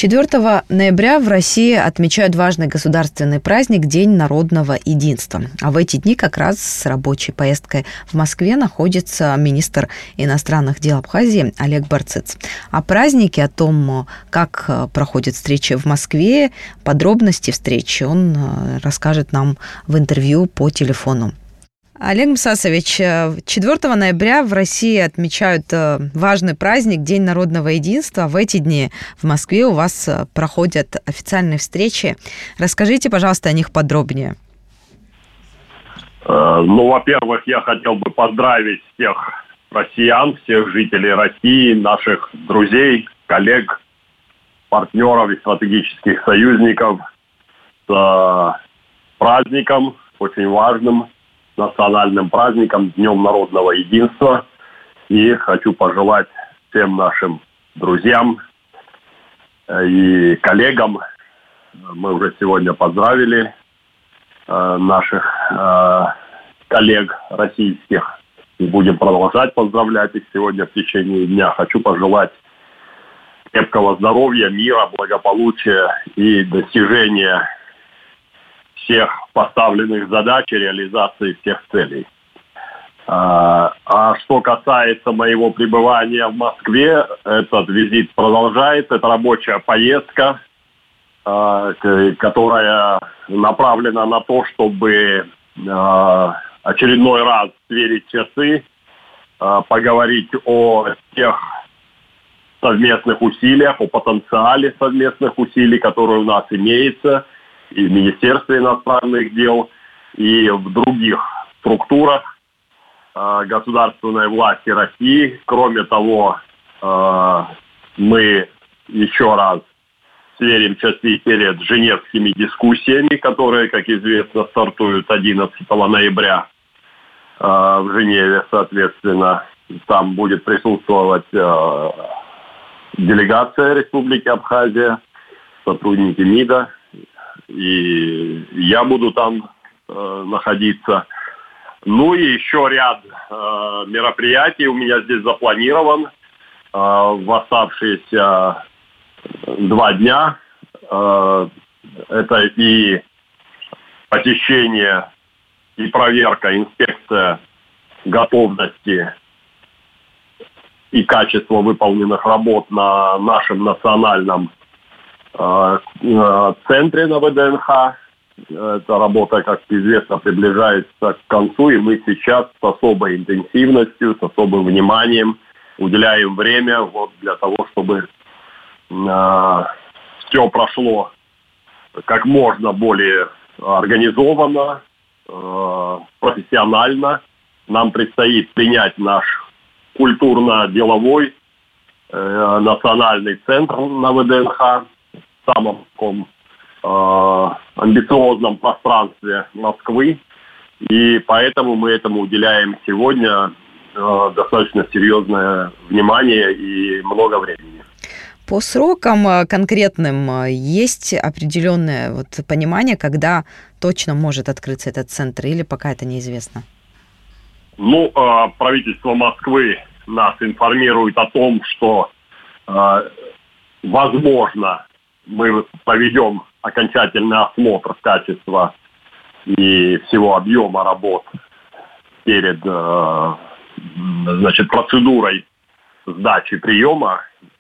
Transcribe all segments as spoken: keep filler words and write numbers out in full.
четвёртого ноября в России отмечают важный государственный праздник День народного единства. А в эти дни как раз с рабочей поездкой в Москве находится министр иностранных дел Абхазии Олег Барцыц. О празднике, о том, как проходят встречи в Москве, подробности встречи он расскажет нам в интервью по телефону. Олег Мсасович, четвёртого ноября в России отмечают важный праздник День народного единства. В эти дни в Москве у вас проходят официальные встречи. Расскажите, пожалуйста, о них подробнее. Ну, во-первых, я хотел бы поздравить всех россиян, всех жителей России, наших друзей, коллег, партнеров и стратегических союзников с праздником, очень важным, национальным праздником, Днем народного единства. И хочу пожелать всем нашим друзьям и коллегам, мы уже сегодня поздравили э, наших э, коллег российских и будем продолжать поздравлять их сегодня в течение дня. Хочу пожелать крепкого здоровья, мира, благополучия и достижения всех поставленных задач и реализации всех целей. А, а что касается моего пребывания в Москве, этот визит продолжается. Это рабочая поездка, а, которая направлена на то, чтобы а, очередной раз сверить часы, а, поговорить о тех совместных усилиях, о потенциале совместных усилий, которые у нас имеются и в Министерстве иностранных дел, и в других структурах э, государственной власти России. Кроме того, э, мы еще раз сверим часы перед женевскими дискуссиями, которые, как известно, стартуют одиннадцатого ноября э, в Женеве, соответственно. Там будет присутствовать э, делегация Республики Абхазия, сотрудники МИДа, и я буду там э, находиться. Ну и еще ряд э, мероприятий у меня здесь запланирован э, в оставшиеся два дня. Э, это и посещение, и проверка, инспекция готовности и качества выполненных работ на нашем национальном центре на ВДНХ. Эта работа, как известно, приближается к концу, и мы сейчас с особой интенсивностью, с особым вниманием уделяем время вот для того, чтобы э, все прошло как можно более организованно, э, профессионально. Нам предстоит принять наш культурно-деловой э, национальный центр на ВДНХ, в самом таком э, амбициозном пространстве Москвы. И поэтому мы этому уделяем сегодня э, достаточно серьезное внимание и много времени. По срокам конкретным есть определенное вот понимание, когда точно может открыться этот центр, или пока это неизвестно? Ну, э, правительство Москвы нас информирует о том, что э, возможно, мы проведем окончательный осмотр качества и всего объема работ перед э, значит, процедурой сдачи приема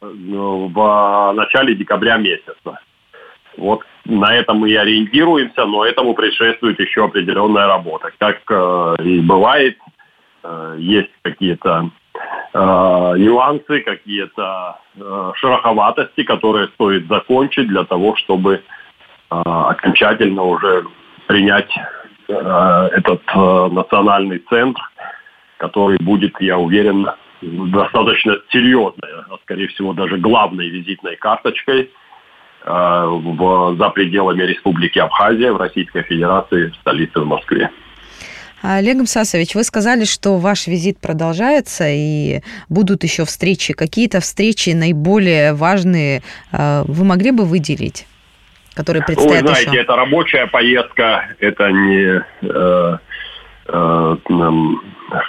в начале декабря месяца. Вот на этом мы и ориентируемся, но этому предшествует еще определенная работа. Как э, и бывает, э, есть какие-то Э, нюансы, какие-то э, шероховатости, которые стоит закончить для того, чтобы э, окончательно уже принять э, этот э, национальный центр, который будет, я уверен, достаточно серьезной, а скорее всего даже главной визитной карточкой э, в, за пределами Республики Абхазия в Российской Федерации, в столице в Москве. Олег Мсасович, вы сказали, что ваш визит продолжается и будут еще встречи. Какие-то встречи наиболее важные вы могли бы выделить, которые предстоят еще? Вы знаете, еще? Это рабочая поездка, это не э, э,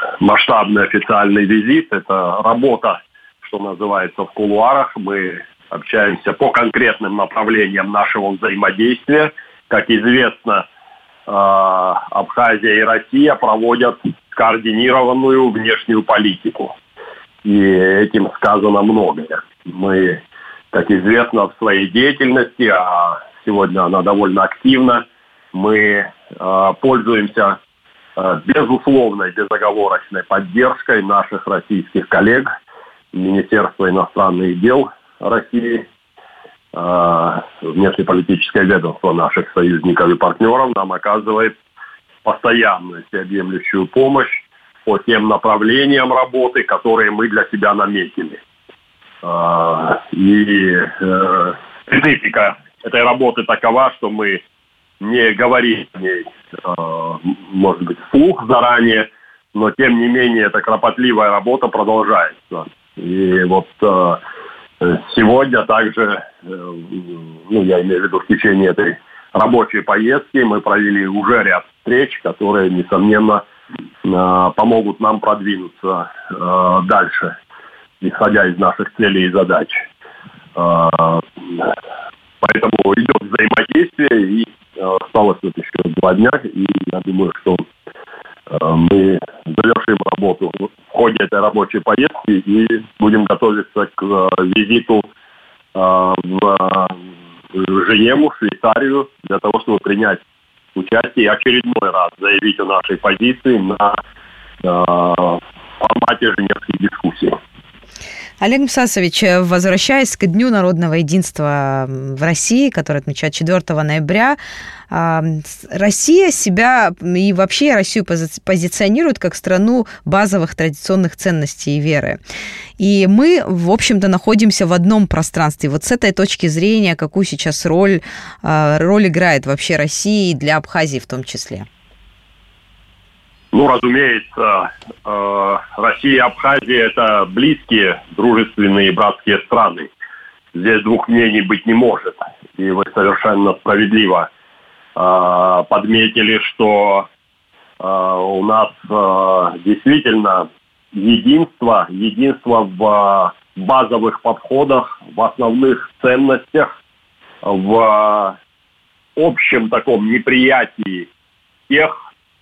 масштабный официальный визит, это работа, что называется, в кулуарах. Мы общаемся по конкретным направлениям нашего взаимодействия. Как известно, Абхазия и Россия проводят координированную внешнюю политику. И этим сказано многое. Мы, как известно, в своей деятельности, а сегодня она довольно активна, мы пользуемся безусловной, безоговорочной поддержкой наших российских коллег, Министерства иностранных дел России, внешнеполитическое ведомство наших союзников и партнеров нам оказывает постоянную всеобъемлющую помощь по тем направлениям работы, которые мы для себя наметили. И специфика этой работы такова, что мы не говорим о ней, может быть, вслух заранее, но тем не менее эта кропотливая работа продолжается. И вот сегодня также, ну, я имею в виду в течение этой рабочей поездки, мы провели уже ряд встреч, которые, несомненно, помогут нам продвинуться дальше, исходя из наших целей и задач. Поэтому идет взаимодействие, и осталось вот еще два дня, и я думаю, что мы завершим работу в ходе этой рабочей поездки и будем готовиться к визиту в Женеву, Швейцарию, для того, чтобы принять участие и очередной раз заявить о нашей позиции на формате женевских дискуссий. Олег Мсасович, возвращаясь к Дню народного единства в России, который отмечают четвёртого ноября, Россия себя и вообще Россию позиционирует как страну базовых традиционных ценностей и веры. И мы, в общем-то, находимся в одном пространстве. Вот с этой точки зрения, какую сейчас роль, роль играет вообще Россия для Абхазии в том числе? Ну, разумеется, Россия и Абхазия – это близкие, дружественные и братские страны. Здесь двух мнений быть не может. И вы совершенно справедливо подметили, что у нас действительно единство, единство в базовых подходах, в основных ценностях, в общем таком неприятии тех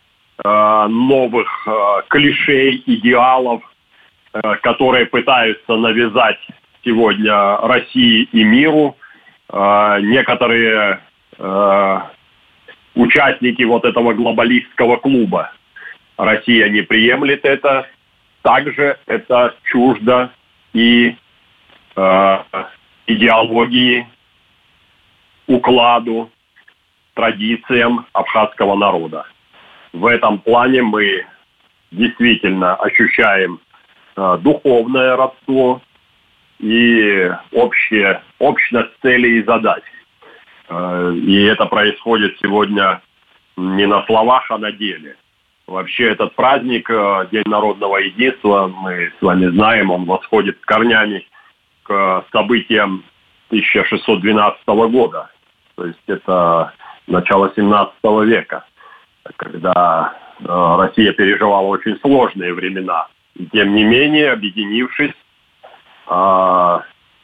новых э, клишей, идеалов, э, которые пытаются навязать сегодня России и миру. Э, некоторые э, участники вот этого глобалистского клуба. Россия не приемлет это. Также это чуждо и э, идеологии, укладу, традициям абхазского народа. В этом плане мы действительно ощущаем э, духовное родство и общее, общность целей и задач. Э, и это происходит сегодня не на словах, а на деле. Вообще этот праздник, э, День народного единства, мы с вами знаем, он восходит корнями к событиям тысяча шестьсот двенадцатого года. То есть это начало семнадцатого века, когда э, Россия переживала очень сложные времена. И тем не менее, объединившись, э,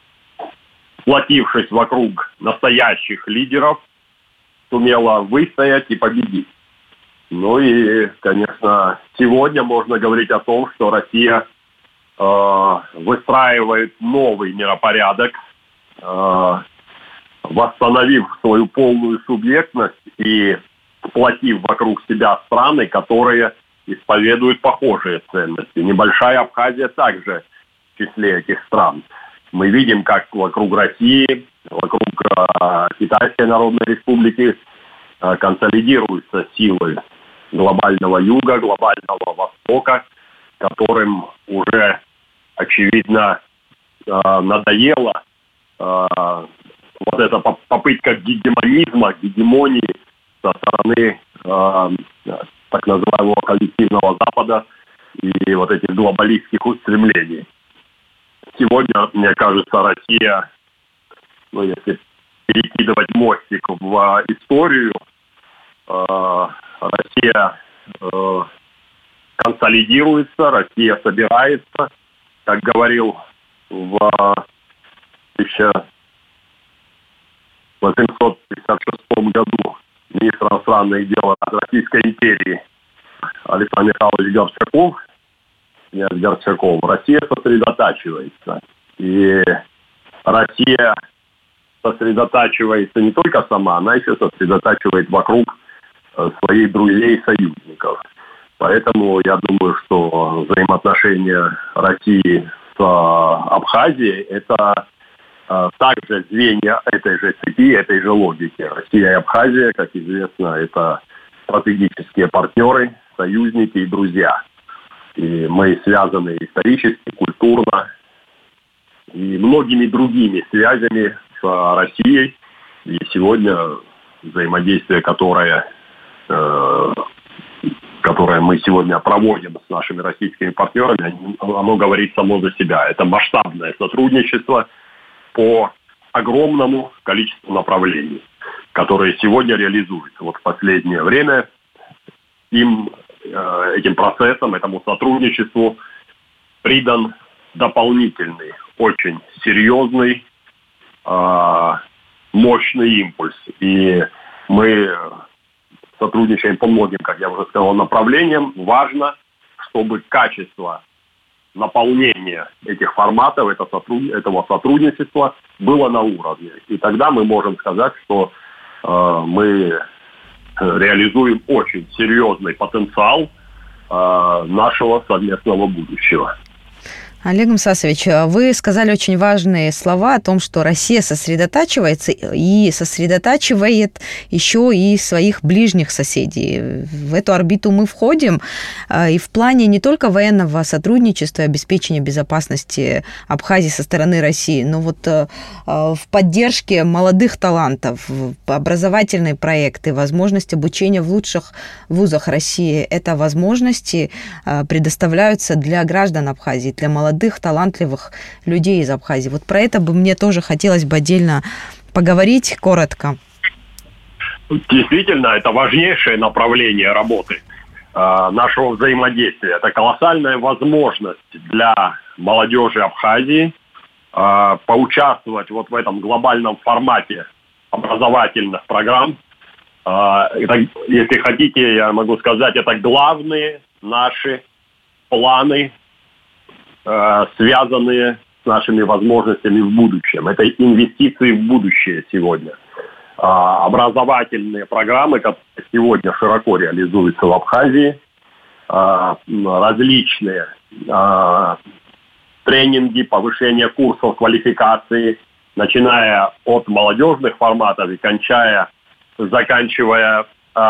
сплотившись вокруг настоящих лидеров, сумела выстоять и победить. Ну и, конечно, сегодня можно говорить о том, что Россия э, выстраивает новый миропорядок, э, восстановив свою полную субъектность и сплотив вокруг себя страны, которые исповедуют похожие ценности. Небольшая Абхазия также в числе этих стран. Мы видим, как вокруг России, вокруг э, Китайской Народной Республики э, консолидируются силы глобального юга, глобального востока, которым уже, очевидно, э, надоело э, вот эта попытка гегемонизма, гегемонии со стороны э, так называемого коллективного Запада и вот этих глобалистских устремлений. Сегодня, мне кажется, Россия, ну, если перекидывать мостик в историю, э, Россия э, консолидируется, Россия собирается, как говорил в тысяча в тысяча восемьсот пятьдесят шестом году министр иностранных дел Российской империи Александр Михайлович Горчаков, князь Горчаков, Россия сосредотачивается. И Россия сосредотачивается не только сама, она еще сосредотачивает вокруг своих друзей и союзников. Поэтому я думаю, что взаимоотношения России с Абхазией – это также звенья этой же цепи, этой же логики. Россия и Абхазия, как известно, это стратегические партнеры, союзники и друзья. И мы связаны исторически, культурно и многими другими связями с Россией. И сегодня взаимодействие, которое, э, которое мы сегодня проводим с нашими российскими партнерами, оно говорит само за себя. Это масштабное сотрудничество по огромному количеству направлений, которые сегодня реализуются. Вот в последнее время им, э, этим процессом, этому сотрудничеству придан дополнительный, очень серьезный, э, мощный импульс. И мы сотрудничаем по многим, как я уже сказал, направлениям. Важно, чтобы качество наполнение этих форматов, это сотруд... этого сотрудничества было на уровне. И тогда мы можем сказать, что э, мы реализуем очень серьезный потенциал э, нашего совместного будущего. Олег Мсасович, вы сказали очень важные слова о том, что Россия сосредотачивается и сосредотачивает еще и своих ближних соседей. В эту орбиту мы входим и в плане не только военного сотрудничества и обеспечения безопасности Абхазии со стороны России, но вот в поддержке молодых талантов, образовательные проекты, возможность обучения в лучших вузах России. Это возможности предоставляются для граждан Абхазии, для молодых молодых, талантливых людей из Абхазии. Вот про это бы мне тоже хотелось бы отдельно поговорить коротко. Действительно, это важнейшее направление работы э, нашего взаимодействия. Это колоссальная возможность для молодежи Абхазии э, поучаствовать вот в этом глобальном формате образовательных программ. Э, это, если хотите, я могу сказать, это главные наши планы, связанные с нашими возможностями в будущем. Это инвестиции в будущее сегодня. Образовательные программы, которые сегодня широко реализуются в Абхазии, различные тренинги, повышение курсов квалификации, начиная от молодежных форматов и кончая, заканчивая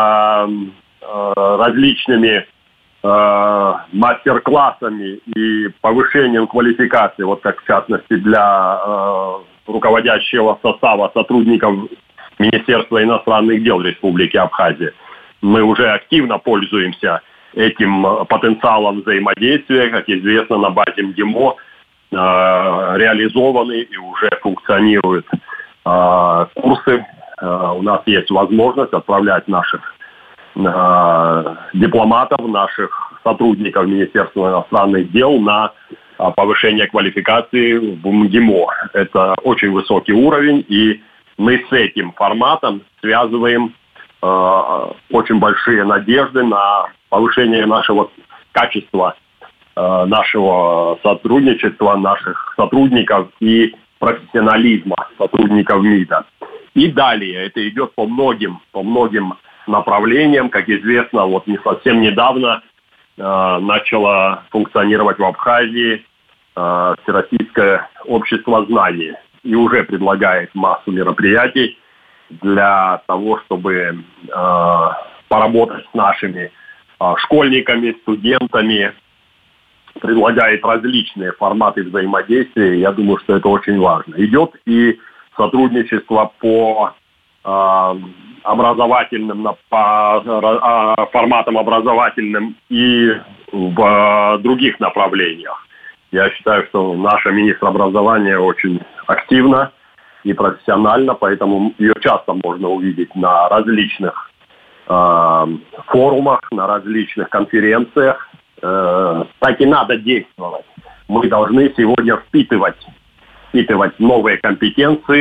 различными мастер-классами и повышением квалификации, вот как в частности для э, руководящего состава сотрудников Министерства иностранных дел Республики Абхазия. Мы уже активно пользуемся этим потенциалом взаимодействия. Как известно, на базе МГИМО э, реализованы и уже функционируют э, курсы. Э, у нас есть возможность отправлять наших дипломатов, наших сотрудников Министерства иностранных дел на повышение квалификации в МГИМО. Это очень высокий уровень, и мы с этим форматом связываем э, очень большие надежды на повышение нашего качества, э, нашего сотрудничества, наших сотрудников и профессионализма сотрудников МИДа. И далее это идет по многим, по многим направлениям. Как известно, вот не совсем недавно э, начало функционировать в Абхазии э, Всероссийское общество знаний и уже предлагает массу мероприятий для того, чтобы э, поработать с нашими э, школьниками, студентами, предлагает различные форматы взаимодействия. Я думаю, что это очень важно. Идет и сотрудничество по э, образовательным, по форматам образовательным и в э, других направлениях. Я считаю, что наша министр образования очень активна и профессиональна, поэтому ее часто можно увидеть на различных э, форумах, на различных конференциях. Э, так и надо действовать. Мы должны сегодня впитывать, впитывать новые компетенции,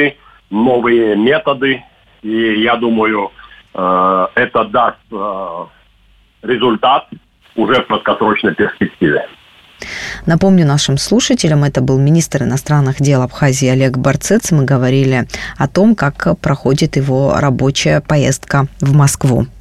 новые методы, и я думаю, это даст результат уже в краткосрочной перспективе. Напомню нашим слушателям, это был министр иностранных дел Абхазии Олег Барцыц. Мы говорили о том, как проходит его рабочая поездка в Москву.